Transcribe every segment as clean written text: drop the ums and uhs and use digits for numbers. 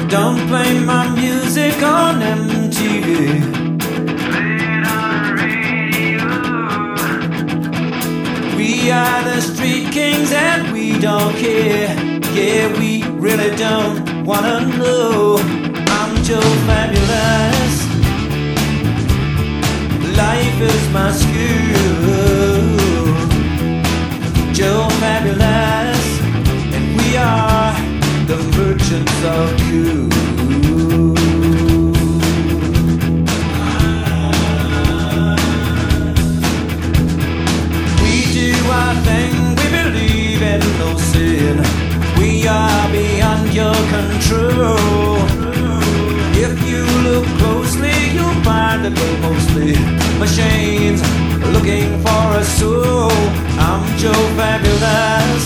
Don't play my music on MTV. Play it on the radio. We are the street kings and we don't care. Yeah, we really don't wanna know. I'm Joe Fabulous. Life is my school. Joe Fabulous, and we are the merchants of cool. We do our thing, we believe in no sin. We are beyond your control. If you look closely, you'll find that we're mostly machines looking for a soul. I'm Joe Fabulous.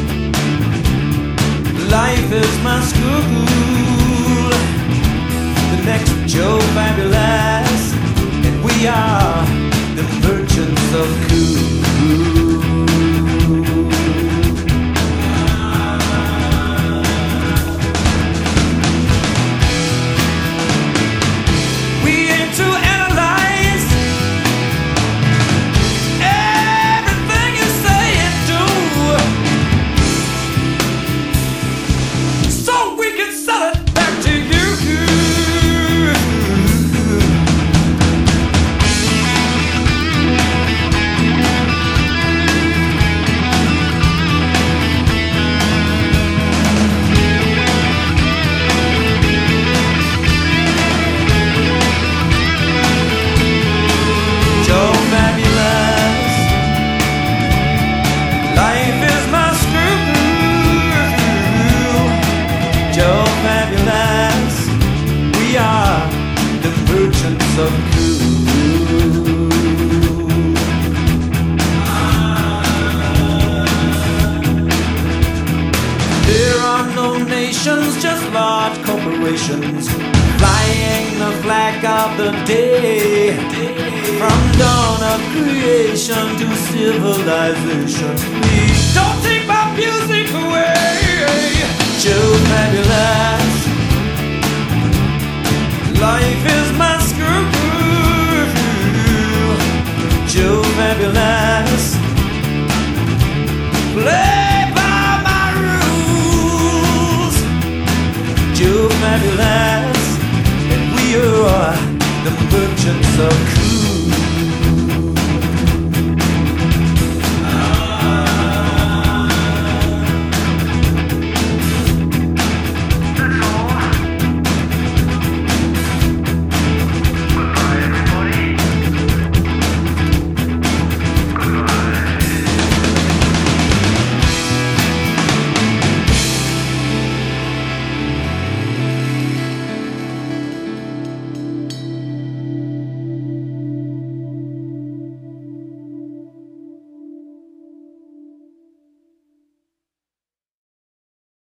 Life is my school. The next Joe Fabulous, and we are the merchants of cool. Of cool. There are no nations, just large corporations flying the flag of the day. From dawn of creation to civilization, please don't take my music away. Joe Fabulous. Life is my school. Joe Fabulous. Play